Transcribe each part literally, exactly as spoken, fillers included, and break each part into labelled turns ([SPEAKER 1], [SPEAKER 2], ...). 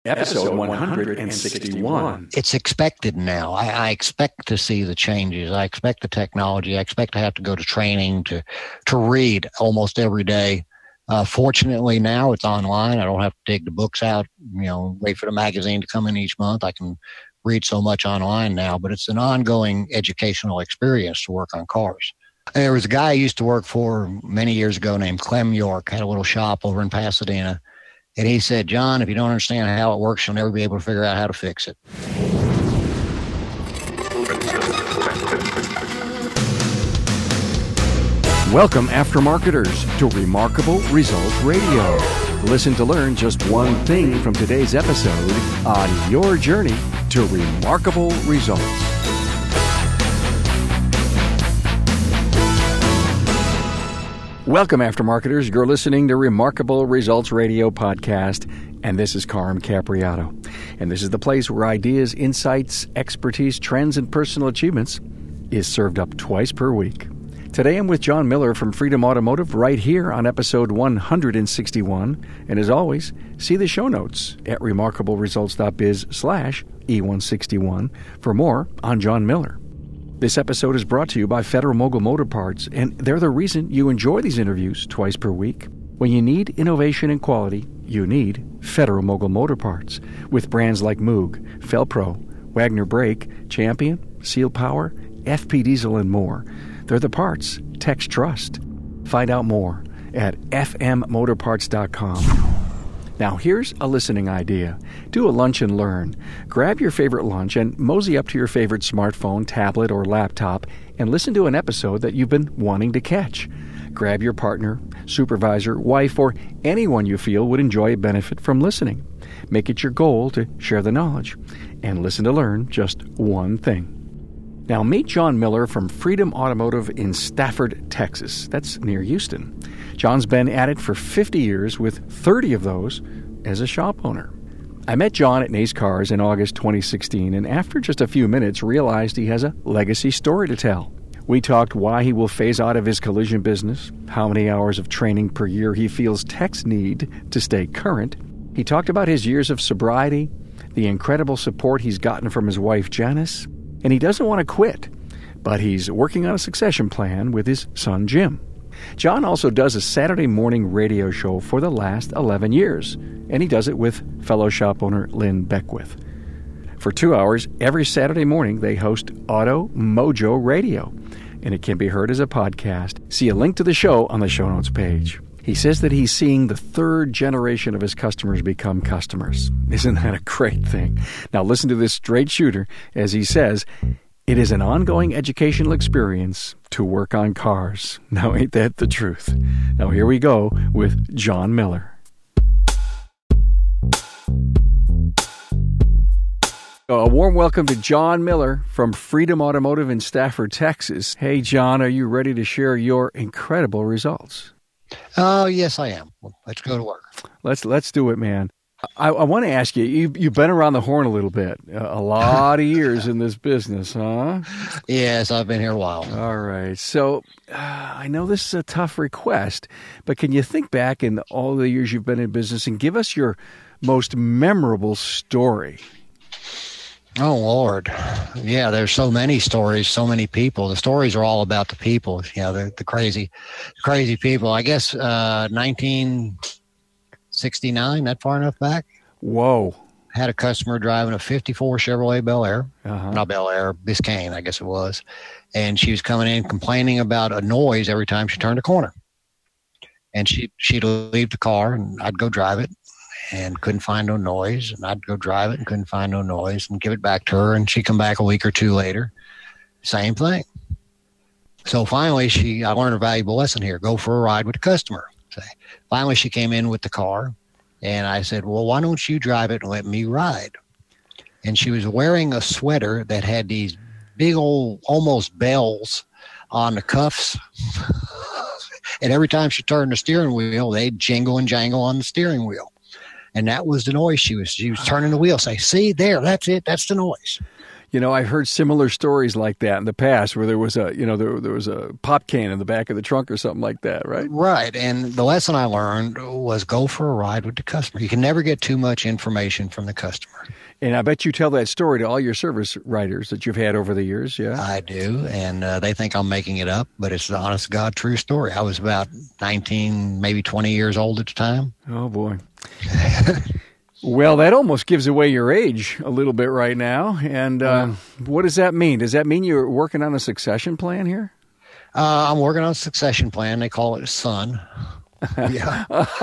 [SPEAKER 1] Episode one hundred sixty-one.
[SPEAKER 2] It's expected now. I, I expect to see the changes. I expect the technology. I expect to have to go to training to to read almost every day. Uh, fortunately, now it's online. I don't have to dig the books out, you know, wait for the magazine to come in each month. I can read so much online now, but it's an ongoing educational experience to work on cars. There was a guy I used to work for many years ago named Clem York, had a little shop over in Pasadena. And he said, John, if you don't understand how it works, you'll never be able to figure out how to fix it.
[SPEAKER 1] Welcome, aftermarketers, to Remarkable Results Radio. Listen to learn just one thing from today's episode on your journey to remarkable results. Welcome, aftermarketers. You're listening to Remarkable Results Radio podcast, and this is Carm Capriato. And this is the place where ideas, insights, expertise, trends, and personal achievements is served up twice per week. Today I'm with John Miller from Freedom Automotive right here on episode one hundred sixty-one. And as always, see the show notes at remarkableresults.biz slash E161 for more on John Miller. This episode is brought to you by Federal Mogul Motor Parts, and they're the reason you enjoy these interviews twice per week. When you need innovation and quality, you need Federal Mogul Motor Parts, with brands like Moog, Felpro, Wagner Brake, Champion, Seal Power, F P Diesel, and more. They're the parts techs trust. Find out more at f m motor parts dot com. Now, here's a listening idea. Do a lunch and learn. Grab your favorite lunch and mosey up to your favorite smartphone, tablet, or laptop and listen to an episode that you've been wanting to catch. Grab your partner, supervisor, wife, or anyone you feel would enjoy a benefit from listening. Make it your goal to share the knowledge and listen to learn just one thing. Now, meet John Miller from Freedom Automotive in Stafford, Texas. That's near Houston. John's been at it for fifty years, with thirty of those as a shop owner. I met John at Nace Cars in August twenty sixteen, and after just a few minutes realized he has a legacy story to tell. We talked why he will phase out of his collision business, how many hours of training per year he feels techs need to stay current. He talked about his years of sobriety, the incredible support he's gotten from his wife Janice, and he doesn't want to quit, but he's working on a succession plan with his son Jim. John also does a Saturday morning radio show for the last eleven years, and he does it with fellow shop owner Lynn Beckwith. For two hours every Saturday morning, they host Auto Mojo Radio, and it can be heard as a podcast. See a link to the show on the show notes page. He says that he's seeing the third generation of his customers become customers. Isn't that a great thing? Now listen to this straight shooter as he says, it is an ongoing educational experience to work on cars. Now ain't that the truth? Now here we go with John Miller. A warm welcome to John Miller from Freedom Automotive in Stafford, Texas. Hey, John, are you ready to share your incredible results?
[SPEAKER 2] Oh, yes, I am. Let's go to work.
[SPEAKER 1] Let's let's do it, man. I, I want to ask you, you, you've been around the horn a little bit, a lot of years in this business, huh?
[SPEAKER 2] Yes, I've been here a while.
[SPEAKER 1] All right. So uh, I know this is a tough request, but can you think back in all the years you've been in business and give us your most memorable story?
[SPEAKER 2] Oh, Lord. Yeah, there's so many stories, so many people. The stories are all about the people, you know, the, the crazy, crazy people. I guess uh, nineteen sixty-nine, that far enough back?
[SPEAKER 1] Whoa.
[SPEAKER 2] Had a customer driving a fifty-four Chevrolet Bel Air,
[SPEAKER 1] uh-huh.
[SPEAKER 2] not Bel Air, Biscayne, I guess it was. And she was coming in complaining about a noise every time she turned a corner. And she, she'd leave the car and I'd go drive it. And couldn't find no noise, and I'd go drive it and couldn't find no noise and give it back to her, and she'd come back a week or two later, same thing. So finally, she I learned a valuable lesson here. Go for a ride with the customer. So finally, she came in with the car, and I said, well, why don't you drive it and let me ride? And she was wearing a sweater that had these big old, almost bells on the cuffs. And every time she turned the steering wheel, they'd jingle and jangle on the steering wheel. And that was the noise she was she was turning the wheel. Say, see, there, that's it. That's the noise.
[SPEAKER 1] You know, I've heard similar stories like that in the past where there was a, you know, there, there was a pop can in the back of the trunk or something like that, right?
[SPEAKER 2] Right. And the lesson I learned was go for a ride with the customer. You can never get too much information from the customer.
[SPEAKER 1] And I bet you tell that story to all your service writers that you've had over the years, yeah?
[SPEAKER 2] I do, and uh, they think I'm making it up, but it's the honest to God true story. I was about nineteen, maybe twenty years old at the time.
[SPEAKER 1] Oh, boy. Well, that almost gives away your age a little bit right now. And uh, what does that mean? Does that mean you're working on a succession plan here?
[SPEAKER 2] Uh, I'm working on a succession plan. They call it SON. Yeah.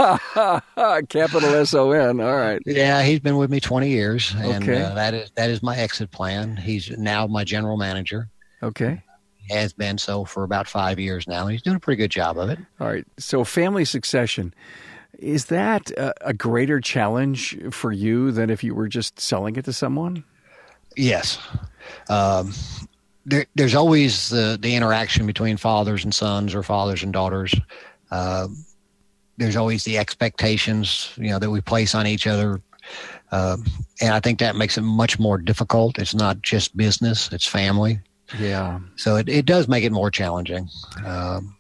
[SPEAKER 1] Capital S O N. All right.
[SPEAKER 2] Yeah, he's been with me twenty years, and
[SPEAKER 1] Okay.
[SPEAKER 2] uh, that is that is my exit plan. He's now my general manager.
[SPEAKER 1] Okay.
[SPEAKER 2] Has been so for about five years now, and he's doing a pretty good job of it.
[SPEAKER 1] All right. So family succession, is that a, a greater challenge for you than if you were just selling it to someone?
[SPEAKER 2] Yes. Um, there, there's always the, the interaction between fathers and sons or fathers and daughters. Uh, there's always the expectations, you know, that we place on each other. Uh, and I think that makes it much more difficult. It's not just business, it's family.
[SPEAKER 1] Yeah.
[SPEAKER 2] So it, it does make it more challenging. Um,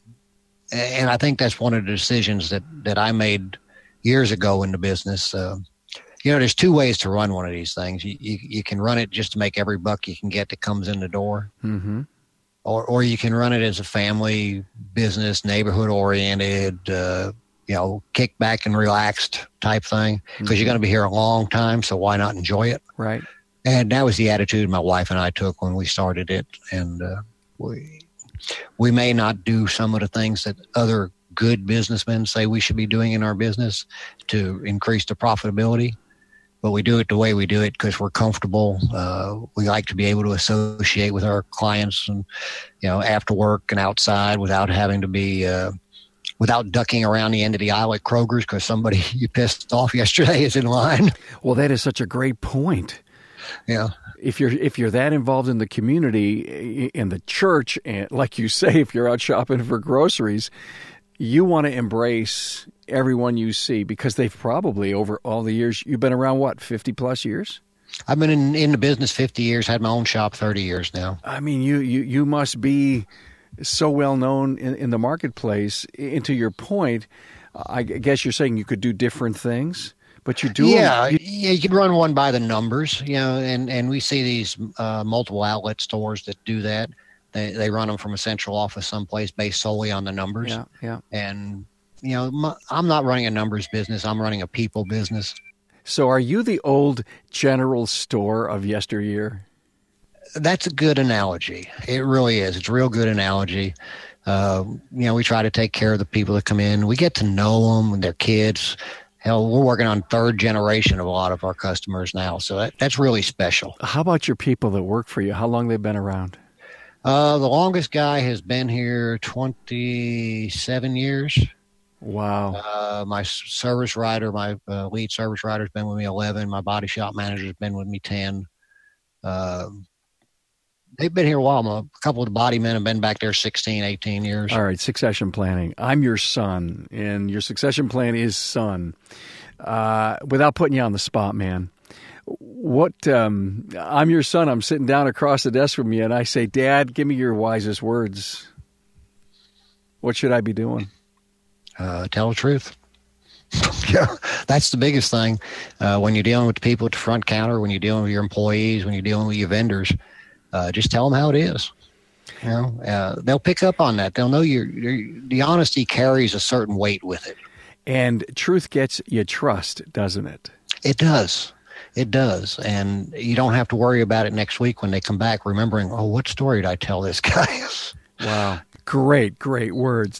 [SPEAKER 2] and I think that's one of the decisions that, that I made years ago in the business. Uh, you know, there's two ways to run one of these things. You, you, you can run it just to make every buck you can get that comes in the door.
[SPEAKER 1] Mm-hmm.
[SPEAKER 2] Or, or you can run it as a family business, neighborhood oriented, uh, you know, kick back and relaxed type thing, because
[SPEAKER 1] Mhm.
[SPEAKER 2] you're going to be here a long time. So why not enjoy it?
[SPEAKER 1] Right.
[SPEAKER 2] And that was the attitude my wife and I took when we started it. And uh, we we may not do some of the things that other good businessmen say we should be doing in our business to increase the profitability, but we do it the way we do it because we're comfortable. Uh, we like to be able to associate with our clients, and you know, after work and outside without having to be. Uh, without ducking around the end of the aisle at Kroger's because somebody you pissed off yesterday is in line.
[SPEAKER 1] Well, that is such a great point.
[SPEAKER 2] Yeah.
[SPEAKER 1] If you're if you're that involved in the community, in the church, and like you say, if you're out shopping for groceries, you want to embrace everyone you see because they've probably, over all the years, you've been around, what, fifty plus years?
[SPEAKER 2] I've been in, in the business fifty years, had my own shop thirty years now.
[SPEAKER 1] I mean, you you, you must be so well known in, in the marketplace. And to your point, I guess you're saying you could do different things, but you do.
[SPEAKER 2] Yeah,
[SPEAKER 1] you,
[SPEAKER 2] yeah, you can run one by the numbers, you know, and, and we see these uh, multiple outlet stores that do that. They they run them from a central office someplace based solely on the numbers.
[SPEAKER 1] yeah, yeah.
[SPEAKER 2] And, you know, my, I'm not running a numbers business. I'm running a people business.
[SPEAKER 1] So are you the old general store of yesteryear?
[SPEAKER 2] That's a good analogy. It really is. It's a real good analogy. Uh, you know, we try to take care of the people that come in. We get to know them and their kids. Hell, we're working on third generation of a lot of our customers now. So that, that's really special.
[SPEAKER 1] How about your people that work for you? How long they've been around?
[SPEAKER 2] Uh, the longest guy has been here twenty-seven years.
[SPEAKER 1] Wow.
[SPEAKER 2] Uh, my service writer, my uh, lead service writer has been with me eleven. My body shop manager has been with me ten. Uh, They've been here a while. A couple of the body men have been back there sixteen, eighteen years.
[SPEAKER 1] All right, succession planning. I'm your son, and your succession plan is son. Uh, without putting you on the spot, man, what? Um, I'm your son. I'm sitting down across the desk from you, and I say, Dad, give me your wisest words. What should I be doing?
[SPEAKER 2] Uh, tell the truth. Yeah, that's the biggest thing. Uh, when you're dealing with the people at the front counter, when you're dealing with your employees, when you're dealing with your vendors, Uh, just tell them how it is. You know, uh, they'll pick up on that. They'll know you're, you're, the honesty carries a certain weight with it.
[SPEAKER 1] And truth gets you trust, doesn't it?
[SPEAKER 2] It does. It does. And you don't have to worry about it next week when they come back, remembering, oh, what story did I tell this guy?
[SPEAKER 1] Wow. Great, great words.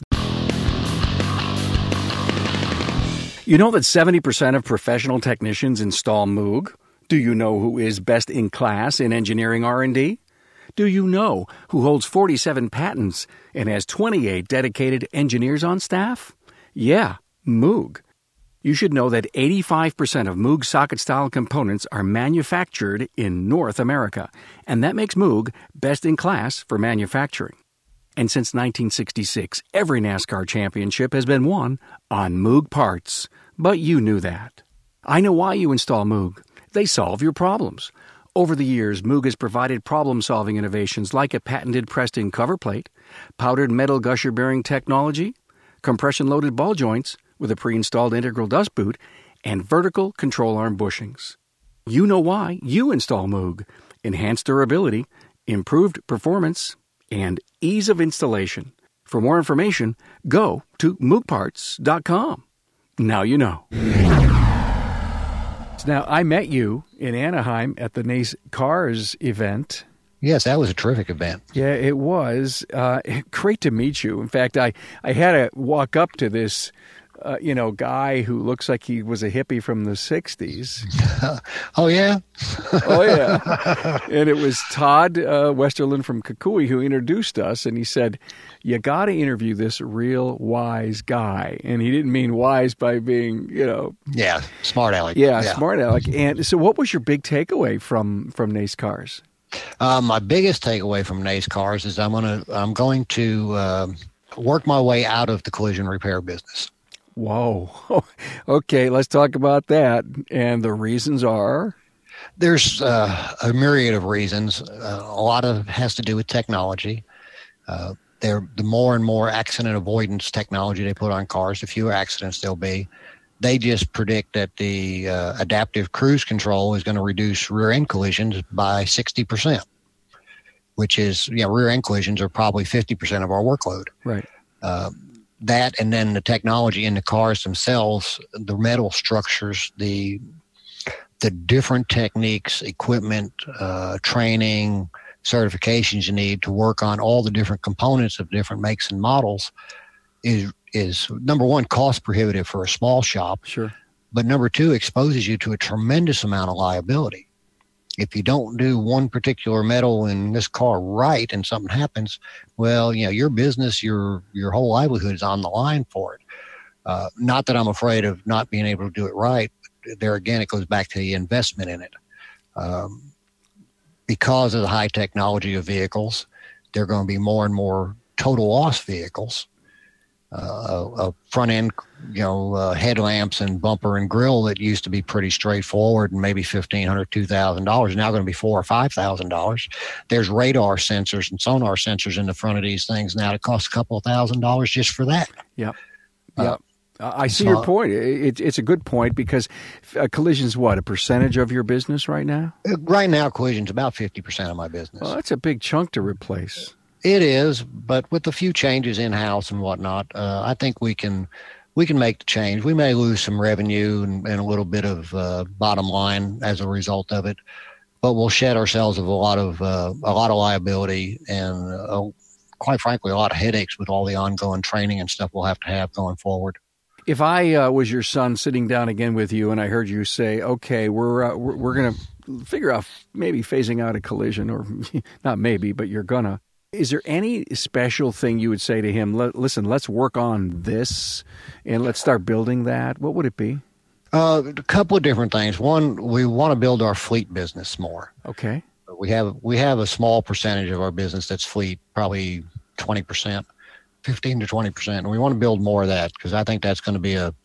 [SPEAKER 1] You know that seventy percent of professional technicians install Moog? Do you know who is best in class in engineering R and D? Do you know who holds forty-seven patents and has twenty-eight dedicated engineers on staff? Yeah, Moog. You should know that eighty-five percent of Moog socket-style components are manufactured in North America, and that makes Moog best in class for manufacturing. And since nineteen sixty-six, every NASCAR championship has been won on Moog parts. But you knew that. I know why you install Moog. They solve your problems. Over the years, Moog has provided problem-solving innovations like a patented pressed-in cover plate, powdered metal gusher bearing technology, compression-loaded ball joints with a pre-installed integral dust boot, and vertical control arm bushings. You know why you install Moog. Enhanced durability, improved performance, and ease of installation. For more information, go to moog parts dot com. Now you know. Now, I met you in Anaheim at the Nace Cars event.
[SPEAKER 2] Yes, that was a terrific event.
[SPEAKER 1] Yeah, it was. Uh, great to meet you. In fact, I, I had to walk up to this, uh, you know, guy who looks like he was a hippie from the sixties.
[SPEAKER 2] Oh, yeah?
[SPEAKER 1] Oh, yeah. And it was Todd uh, Westerland from Kukui who introduced us, and he said, you got to interview this real wise guy. And he didn't mean wise by being, you know.
[SPEAKER 2] Yeah, smart aleck.
[SPEAKER 1] Yeah, yeah. smart aleck. And so what was your big takeaway from, from Nace Cars?
[SPEAKER 2] Uh, my biggest takeaway from Nace Cars is I'm going to I'm going to uh, work my way out of the collision repair business.
[SPEAKER 1] Whoa. Okay, let's talk about that. And the reasons are?
[SPEAKER 2] There's uh, a myriad of reasons. Uh, a lot of it has to do with technology. Uh, They're, the more and more accident avoidance technology they put on cars, the fewer accidents there'll be. They just predict that the uh, adaptive cruise control is going to reduce rear end collisions by sixty percent, which is, you know, rear end collisions are probably fifty percent of our workload.
[SPEAKER 1] Right.
[SPEAKER 2] Uh, that and then the technology in the cars themselves, the metal structures, the the different techniques, equipment, uh, training, certifications you need to work on all the different components of different makes and models is is number one, cost prohibitive for a small shop.
[SPEAKER 1] Sure.
[SPEAKER 2] But number two, exposes you to a tremendous amount of liability. If you don't do one particular metal in this car right and something happens, well, you know, your business, your your whole livelihood is on the line for it. Uh, not that I'm afraid of not being able to do it right. But there again, it goes back to the investment in it. Um, Because of the high technology of vehicles, there are going to be more and more total loss vehicles. Uh, a front end, you know, uh, headlamps and bumper and grill that used to be pretty straightforward and maybe fifteen hundred dollars, two thousand dollars, now going to be four thousand dollars or five thousand dollars. There's radar sensors and sonar sensors in the front of these things now that cost a couple of thousand dollars just for that.
[SPEAKER 1] Yep. Yep. Uh, I see
[SPEAKER 2] so,
[SPEAKER 1] your point. It, it's a good point because uh, collision's what, a percentage of your business right now?
[SPEAKER 2] Right now, collision's about fifty percent of my business.
[SPEAKER 1] Well, that's a big chunk to replace.
[SPEAKER 2] It is, but with a few changes in-house and whatnot, uh, I think we can we can make the change. We may lose some revenue and, and a little bit of uh, bottom line as a result of it, but we'll shed ourselves of a lot of uh, a lot of liability and, uh, quite frankly, a lot of headaches with all the ongoing training and stuff we'll have to have going forward.
[SPEAKER 1] If I uh, was your son sitting down again with you and I heard you say, okay, we're uh, we're, we're going to figure out maybe phasing out a collision, or not maybe, but you're going to, is there any special thing you would say to him? Listen, let's work on this and let's start building that. What would it be?
[SPEAKER 2] Uh, a couple of different things. One, we want to build our fleet business more.
[SPEAKER 1] Okay.
[SPEAKER 2] We have we have a small percentage of our business that's fleet, probably twenty percent. fifteen to twenty percent. And we want to build more of that because I think that's going to be a,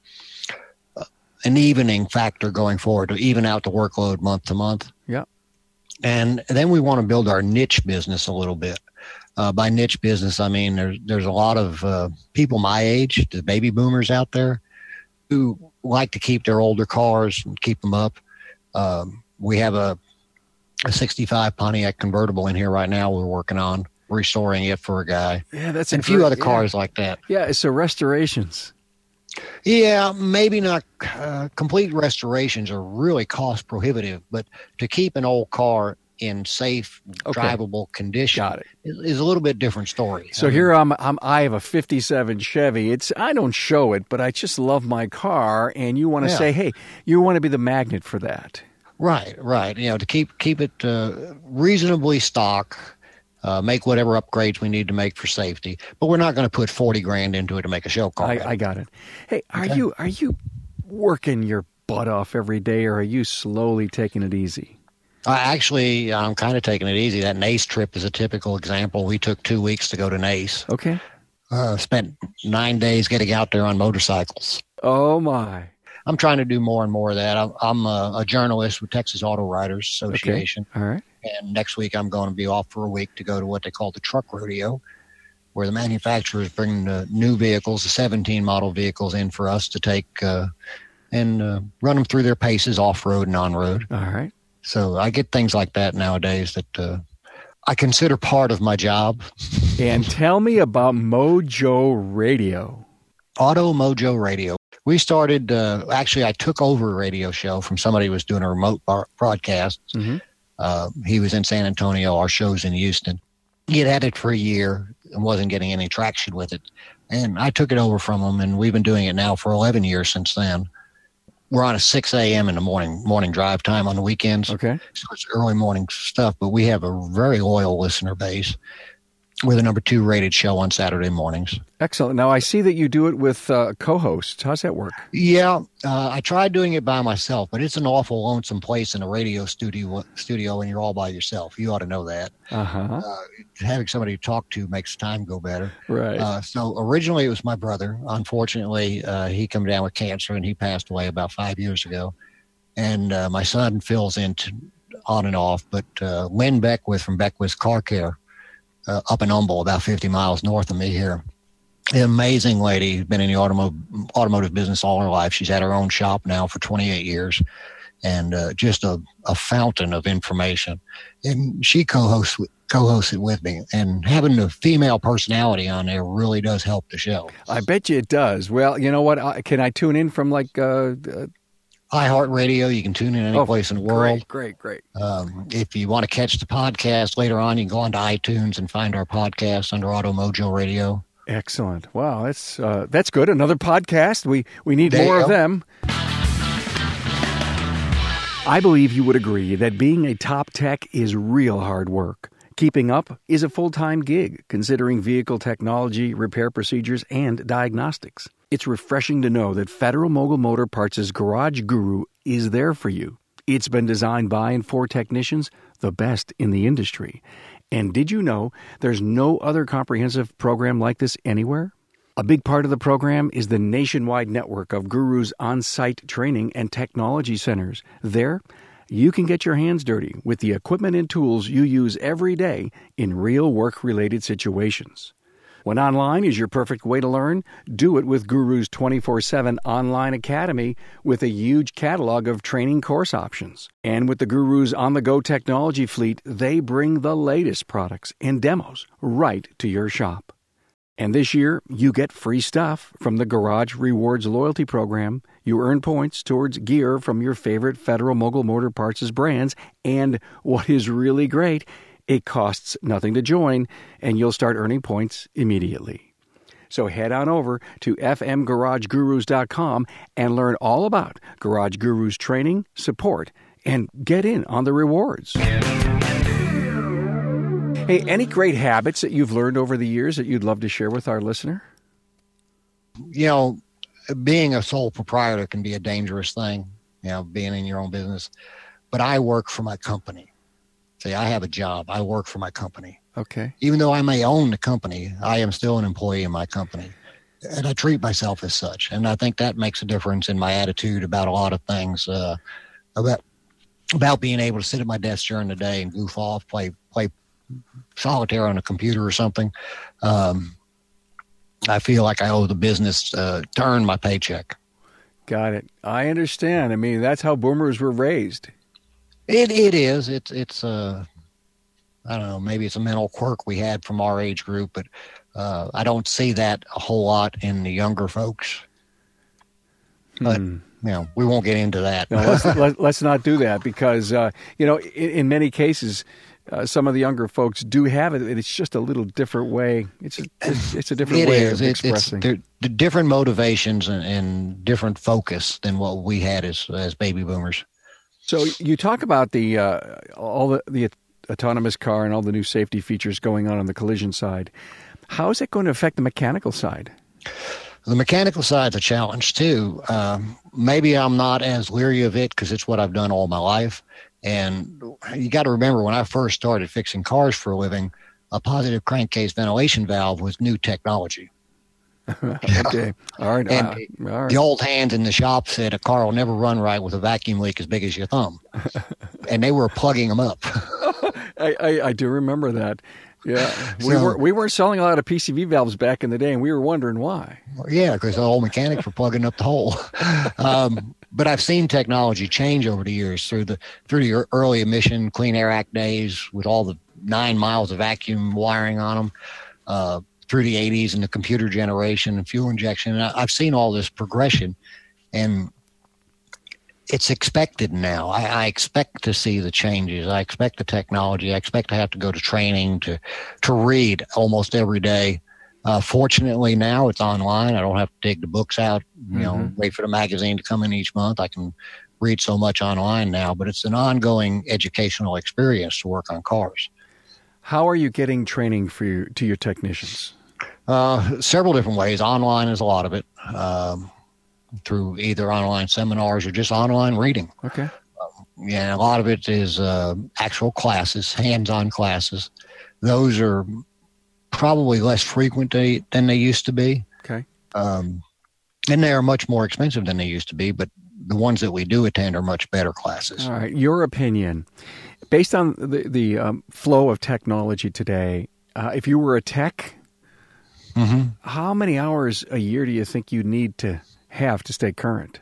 [SPEAKER 2] a an evening factor going forward to even out the workload month to month.
[SPEAKER 1] Yeah.
[SPEAKER 2] And then we want to build our niche business a little bit. Uh, by niche business, I mean there's, there's a lot of uh, people my age, the baby boomers out there, who like to keep their older cars and keep them up. Um, we have a, a sixty-five Pontiac convertible in here right now we're working on, restoring it for a guy.
[SPEAKER 1] Yeah, that's
[SPEAKER 2] and a few great, other cars yeah. like that.
[SPEAKER 1] Yeah, so restorations.
[SPEAKER 2] Yeah, maybe not uh, complete restorations are really cost prohibitive, but to keep an old car in safe, okay. drivable condition
[SPEAKER 1] Got it.
[SPEAKER 2] Is, is a little bit different story.
[SPEAKER 1] So
[SPEAKER 2] I mean,
[SPEAKER 1] here I'm, I'm, I have a fifty-seven Chevy. It's I don't show it, but I just love my car, and you want to
[SPEAKER 2] yeah.
[SPEAKER 1] say, hey, you want to be the magnet for that.
[SPEAKER 2] Right, right. You know, to keep keep it uh, reasonably stock. Uh, make whatever upgrades we need to make for safety, but we're not going to put forty grand into it to make a show car.
[SPEAKER 1] I, I got it. Hey, are
[SPEAKER 2] okay.
[SPEAKER 1] you are you working your butt off every day, or are you slowly taking it easy?
[SPEAKER 2] I actually, I'm kind of taking it easy. That Nace trip is a typical example. We took two weeks to go to Nace.
[SPEAKER 1] Okay.
[SPEAKER 2] Uh, spent nine days getting out there on motorcycles.
[SPEAKER 1] Oh my!
[SPEAKER 2] I'm trying to do more and more of that. I'm, I'm a, a journalist with Texas Auto Writers Association.
[SPEAKER 1] Okay. All right.
[SPEAKER 2] And next week I'm going to be off for a week to go to what they call the truck rodeo, where the manufacturers bring the new vehicles, the seventeen model vehicles in for us to take uh, and uh, run them through their paces off-road and on-road.
[SPEAKER 1] All right.
[SPEAKER 2] So I get things like that nowadays that uh, I consider part of my job.
[SPEAKER 1] And tell me about Mojo Radio.
[SPEAKER 2] Auto Mojo Radio. We started, uh, actually, I took over a radio show from somebody who was doing a remote bar- broadcast. Mm-hmm. Uh, he was in San Antonio. Our show's in Houston. He had had it for a year and wasn't getting any traction with it. And I took it over from him, and we've been doing it now for eleven years since then. We're on a six a.m. in the morning, morning drive time on the weekends.
[SPEAKER 1] Okay.
[SPEAKER 2] So it's early morning stuff, but we have a very loyal listener base. We're the number two rated show on Saturday mornings.
[SPEAKER 1] Excellent. Now, I see that you do it with uh, co-hosts. How's that work?
[SPEAKER 2] Yeah, uh, I tried doing it by myself, but it's an awful lonesome place in a radio studio studio when you're all by yourself. You ought to know that.
[SPEAKER 1] Uh-huh.
[SPEAKER 2] Uh, having somebody to talk to makes time go better.
[SPEAKER 1] Right.
[SPEAKER 2] Uh, so originally it was my brother. Unfortunately, uh, he came down with cancer, and he passed away about five years ago. And uh, my son fills in to, on and off. But uh, Lynn Beckwith from Beckwith's Car Care, Uh, up in Humble, about fifty miles north of me here. An amazing lady, been in the automotive automotive business all her life. She's had her own shop now for twenty-eight years, and uh, just a, a fountain of information. And she co-hosts co-hosts it with me. And having a female personality on there really does help the show.
[SPEAKER 1] I bet you it does. Well, you know what? I, can I tune in from like uh, uh,
[SPEAKER 2] iHeartRadio? You can tune in any
[SPEAKER 1] oh,
[SPEAKER 2] place in the world.
[SPEAKER 1] Great, great, great.
[SPEAKER 2] Um, if you want to catch the podcast later on, you can go on to iTunes and find our podcast under Auto Mojo Radio.
[SPEAKER 1] Excellent. Wow, that's uh, that's good. Another podcast. We we need
[SPEAKER 2] There
[SPEAKER 1] more
[SPEAKER 2] you
[SPEAKER 1] of
[SPEAKER 2] go.
[SPEAKER 1] them. I believe you would agree that being a top tech is real hard work. Keeping up is a full-time gig, considering vehicle technology, repair procedures, and diagnostics. It's refreshing to know that Federal Mogul Motor Parts' Garage Guru is there for you. It's been designed by and for technicians, the best in the industry. And did you know there's no other comprehensive program like this anywhere? A big part of the program is the nationwide network of Guru's on-site training and technology centers. There, you can get your hands dirty with the equipment and tools you use every day in real work-related situations. When online is your perfect way to learn, do it with Guru's twenty-four seven online academy with a huge catalog of training course options. And with the Guru's on-the-go technology fleet, they bring the latest products and demos right to your shop. And this year, you get free stuff from the Garage Rewards loyalty program. You earn points towards gear from your favorite Federal Mogul Motor Parts brands. And what is really great, it costs nothing to join, and you'll start earning points immediately. So head on over to f m garage gurus dot com and learn all about Garage Gurus training, support, and get in on the rewards. Hey, any great habits that you've learned over the years that you'd love to share with our listener?
[SPEAKER 2] You know, being a sole proprietor can be a dangerous thing, you know, being in your own business. But I work for my company. See, I have a job. I work for my company.
[SPEAKER 1] Okay.
[SPEAKER 2] Even though I may own the company, I am still an employee in my company. And I treat myself as such. And I think that makes a difference in my attitude about a lot of things, uh, about about being able to sit at my desk during the day and goof off, play play solitaire on a computer or something. Um, I feel like I owe the business uh, to earn my paycheck.
[SPEAKER 1] Got it. I understand. I mean, that's how boomers were raised.
[SPEAKER 2] It it is. It's it's uh I don't know, maybe it's a mental quirk we had from our age group, but uh, I don't see that a whole lot in the younger folks. But
[SPEAKER 1] Hmm.
[SPEAKER 2] you know, we won't get into that.
[SPEAKER 1] No, let's, let, let's not do that because uh, you know, in, in many cases, uh, some of the younger folks do have it. It's just a little different way. It's a, it's, it's a different
[SPEAKER 2] It
[SPEAKER 1] way
[SPEAKER 2] is.
[SPEAKER 1] of
[SPEAKER 2] It, it's
[SPEAKER 1] expressing.
[SPEAKER 2] the, the different motivations and, and different focus than what we had as as baby boomers.
[SPEAKER 1] So you talk about the uh, all the, the autonomous car and all the new safety features going on on the collision side. How is it going to affect the mechanical side?
[SPEAKER 2] The mechanical side's a challenge too. Um, maybe I'm not as leery of it because it's what I've done all my life. And you got to remember, when I first started fixing cars for a living, a positive crankcase ventilation valve was new technology.
[SPEAKER 1] Okay. All right.
[SPEAKER 2] And
[SPEAKER 1] uh, all right.
[SPEAKER 2] the old hands in the shop said a car will never run right with a vacuum leak as big as your thumb. And they were plugging them up.
[SPEAKER 1] I, I, I do remember that. Yeah. We,
[SPEAKER 2] So-
[SPEAKER 1] were, we weren't selling a lot of P C V valves back in the day, and we were wondering why.
[SPEAKER 2] Yeah, because the old mechanics were plugging up the hole. Um, but I've seen technology change over the years through the through the early emission Clean Air Act days with all the nine miles of vacuum wiring on them, uh, through the eighties and the computer generation and fuel injection. And I, I've seen all this progression, and it's expected now. I, I expect to see the changes. I expect the technology. I expect to have to go to training to to read almost every day. Uh, fortunately, now it's online. I don't have to dig the books out, you know,
[SPEAKER 1] Mhm.
[SPEAKER 2] wait for the magazine to come in each month. I can read so much online now, but it's an ongoing educational experience to work on cars.
[SPEAKER 1] How are you getting training for your, to your technicians?
[SPEAKER 2] Uh, several different ways. Online is a lot of it, um, through either online seminars or just online reading.
[SPEAKER 1] Okay.
[SPEAKER 2] Yeah, a lot of it is uh, actual classes, hands-on classes. Those are probably less frequent they, than they used to be.
[SPEAKER 1] Okay.
[SPEAKER 2] Um, and they are much more expensive than they used to be, but the ones that we do attend are much better classes.
[SPEAKER 1] All right. Your opinion, based on the, the um, flow of technology today, uh, if you were a tech,
[SPEAKER 2] Mm-hmm.
[SPEAKER 1] how many hours a year do you think you need to have to stay current?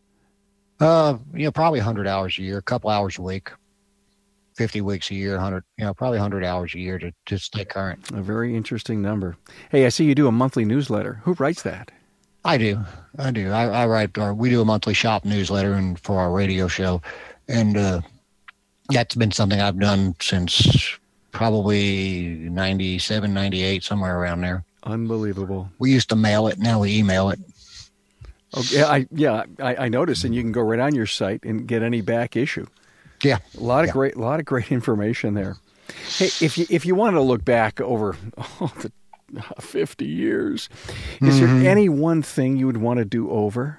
[SPEAKER 2] Uh, you know, probably one hundred hours a year, a couple hours a week, fifty weeks a year, one hundred, you know, probably one hundred hours a year to, to stay current.
[SPEAKER 1] A very interesting number. Hey, I see you do a monthly newsletter. Who writes that?
[SPEAKER 2] I do. I do. I, I write, or we do a monthly shop newsletter and for our radio show. And uh, that's been something I've done since probably ninety-seven, ninety-eight, somewhere around there.
[SPEAKER 1] Unbelievable.
[SPEAKER 2] We used to mail it. Now we email it.
[SPEAKER 1] Okay, yeah, I, yeah, I, I noticed, and you can go right on your site and get any back issue.
[SPEAKER 2] Yeah.
[SPEAKER 1] A lot of
[SPEAKER 2] Yeah.
[SPEAKER 1] great, a lot of great information there. Hey, if you if you wanted to look back over oh, the fifty years, is
[SPEAKER 2] Mhm.
[SPEAKER 1] there any one thing you would want to do over?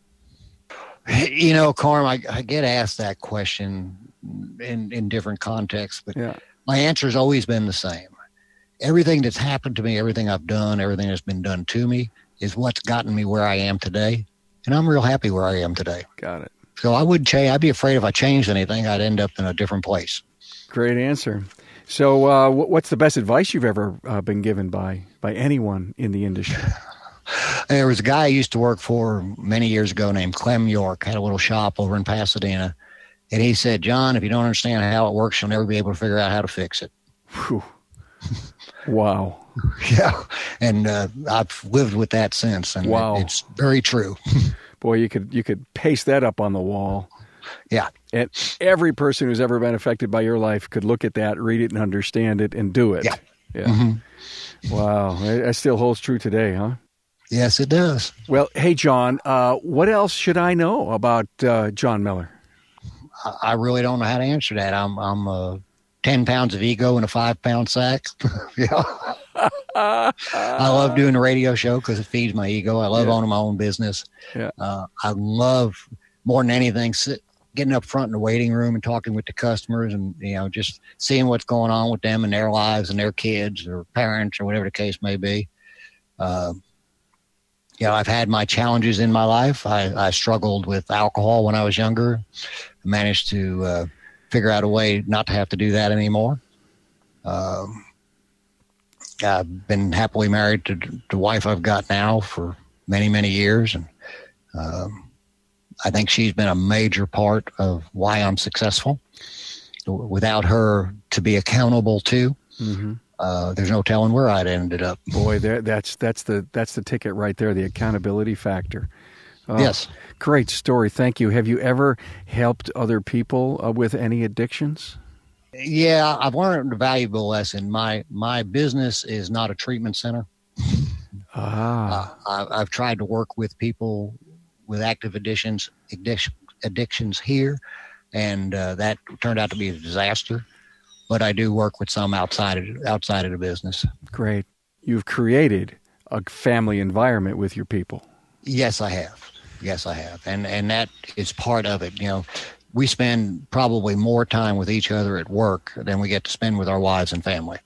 [SPEAKER 2] You know, Carm, I, I get asked that question in, in different contexts, but
[SPEAKER 1] Yeah.
[SPEAKER 2] my answer has always been the same. Everything that's happened to me, everything I've done, everything that's been done to me is what's gotten me where I am today. And I'm real happy where I am today.
[SPEAKER 1] Got it.
[SPEAKER 2] So I wouldn't change. I'd be afraid if I changed anything, I'd end up in a different place.
[SPEAKER 1] Great answer. So, uh, wh- what's the best advice you've ever uh, been given by by anyone in the industry?
[SPEAKER 2] There was a guy I used to work for many years ago named Clem York, had a little shop over in Pasadena. And he said, John, if you don't understand how it works, you'll never be able to figure out how to fix it.
[SPEAKER 1] Whew. Wow.
[SPEAKER 2] Yeah. And uh, I've lived with that since. And
[SPEAKER 1] Wow.
[SPEAKER 2] it, it's very true.
[SPEAKER 1] Boy, you could you could paste that up on the wall.
[SPEAKER 2] Yeah.
[SPEAKER 1] And every person who's ever been affected by your life could look at that, read it, and understand it, and do it.
[SPEAKER 2] Yeah.
[SPEAKER 1] Yeah.
[SPEAKER 2] Mm-hmm.
[SPEAKER 1] Wow. That that still holds true today, huh?
[SPEAKER 2] Yes, it does.
[SPEAKER 1] Well, hey, John, uh, what else should I know about uh, John Miller?
[SPEAKER 2] I, I really don't know how to answer that. I'm I'm uh, ten pounds of ego in a five pound sack. Yeah. I love doing the radio show because it feeds my ego. I love
[SPEAKER 1] Yeah.
[SPEAKER 2] owning my own business.
[SPEAKER 1] Yeah.
[SPEAKER 2] Uh, I love more than anything sit, getting up front in the waiting room and talking with the customers and, you know, just seeing what's going on with them and their lives and their kids or parents or whatever the case may be. Uh, you know, I've had my challenges in my life. I, I struggled with alcohol when I was younger. I managed to uh, figure out a way not to have to do that anymore. Um, I've been happily married to the wife I've got now for many, many years. And um, I think she's been a major part of why I'm successful. Without her to be accountable to,
[SPEAKER 1] Mm-hmm.
[SPEAKER 2] uh, there's no telling where I'd ended up.
[SPEAKER 1] Boy, there, that's that's the that's the ticket right there, the accountability factor. Oh,
[SPEAKER 2] Yes.
[SPEAKER 1] Great story. Thank you. Have you ever helped other people uh, with any addictions?
[SPEAKER 2] Yeah, I've learned a valuable lesson. My my business is not a treatment center.
[SPEAKER 1] Ah,
[SPEAKER 2] Uh, I, I've tried to work with people with active addictions, addiction, addictions here, and uh, that turned out to be a disaster. But I do work with some outside of, outside of the business.
[SPEAKER 1] great. You've created a family environment with your people.
[SPEAKER 2] Yes, I have. Yes, I have, and and that is part of it. You know, we spend probably more time with each other at work than we get to spend with our wives and family.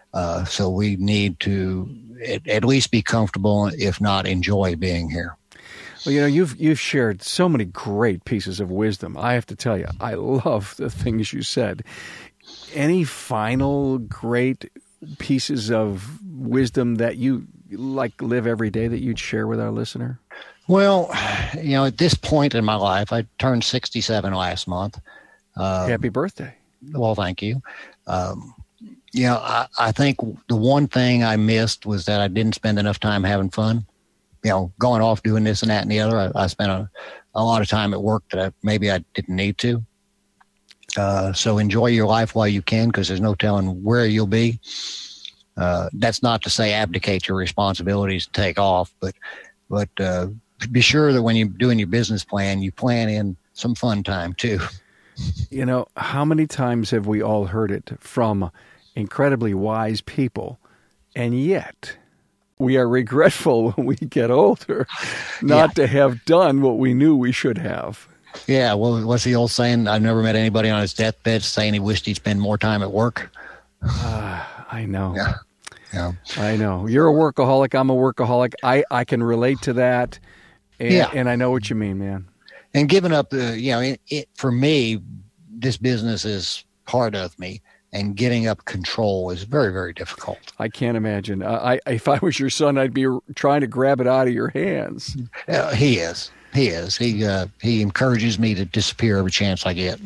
[SPEAKER 2] Uh, so we need to at, at least be comfortable, if not enjoy being here.
[SPEAKER 1] Well, you know, you've you've shared so many great pieces of wisdom. I have to tell you, I love the things you said. Any final great pieces of wisdom that you like live every day that you'd share with our listener?
[SPEAKER 2] Well, you know, at this point in my life, I turned sixty-seven last month. Um,
[SPEAKER 1] Happy birthday.
[SPEAKER 2] Well, thank you. Um, you know, I, I think the one thing I missed was that I didn't spend enough time having fun. You know, going off doing this and that and the other. I, I spent a, a lot of time at work that I, maybe I didn't need to. Uh, so enjoy your life while you can, because there's no telling where you'll be. Uh, that's not to say abdicate your responsibilities and take off, but but uh, be sure that when you're doing your business plan, you plan in some fun time too.
[SPEAKER 1] You know, how many times have we all heard it from incredibly wise people, and yet we are regretful when we get older not yeah. to have done what we knew we should have.
[SPEAKER 2] Yeah, well, what's the old saying? I've never met anybody on his deathbed saying he wished he'd spend more time at work.
[SPEAKER 1] Uh, I know.
[SPEAKER 2] Yeah. Yeah.
[SPEAKER 1] I know. You're a workaholic. I'm a workaholic. I, I can relate to that. And,
[SPEAKER 2] yeah.
[SPEAKER 1] and I know what you mean, man.
[SPEAKER 2] And giving up, the, you know, it, it, for me, this business is part of me. And getting up control is very, very difficult.
[SPEAKER 1] I can't imagine. Uh, I, if I was your son, I'd be trying to grab it out of your hands.
[SPEAKER 2] Uh, he is. He is. He uh, he encourages me to disappear every chance I get.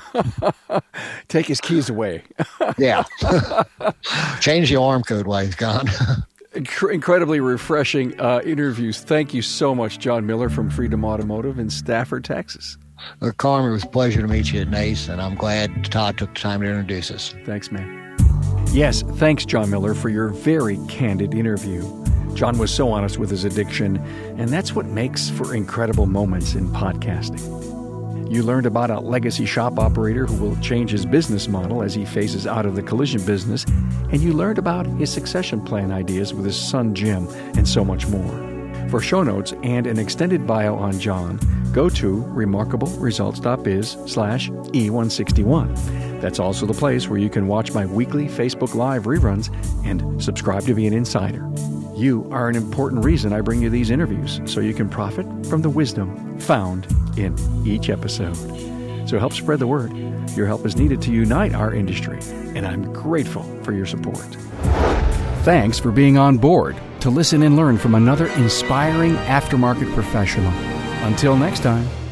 [SPEAKER 1] Take his keys away.
[SPEAKER 2] Yeah. Change the alarm code while he's gone.
[SPEAKER 1] Inc- incredibly refreshing uh, interviews. Thank you so much, John Miller from Freedom Automotive in Stafford, Texas.
[SPEAKER 2] Well, Carm, it was a pleasure to meet you at NACE, and I'm glad Todd took the time to introduce us.
[SPEAKER 1] Thanks, man. Yes, thanks, John Miller, for your very candid interview. John was so honest with his addiction, and that's what makes for incredible moments in podcasting. You learned about a legacy shop operator who will change his business model as he phases out of the collision business, and you learned about his succession plan ideas with his son Jim, and so much more. For show notes and an extended bio on John, go to remarkableresults.biz slash E161. That's also the place where you can watch my weekly Facebook Live reruns and subscribe to be an insider. You are an important reason I bring you these interviews, so you can profit from the wisdom found in each episode. So help spread the word. Your help is needed to unite our industry, and I'm grateful for your support. Thanks for being on board to listen and learn from another inspiring aftermarket professional. Until next time.